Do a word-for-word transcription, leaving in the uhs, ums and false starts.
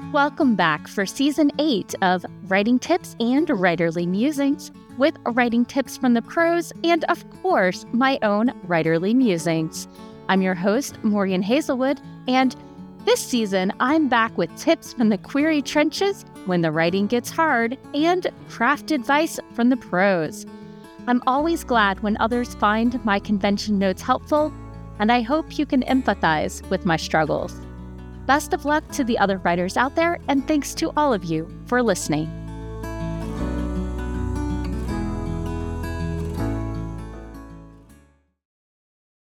Welcome back for Season eight of Writing Tips and Writerly Musings, with writing tips from the pros and, of course, my own writerly musings. I'm your host, Morgan Hazelwood, and this season I'm back with tips from the query trenches when the writing gets hard and craft advice from the pros. I'm always glad when others find my convention notes helpful, and I hope you can empathize with my struggles. Best of luck to the other writers out there, and thanks to all of you for listening.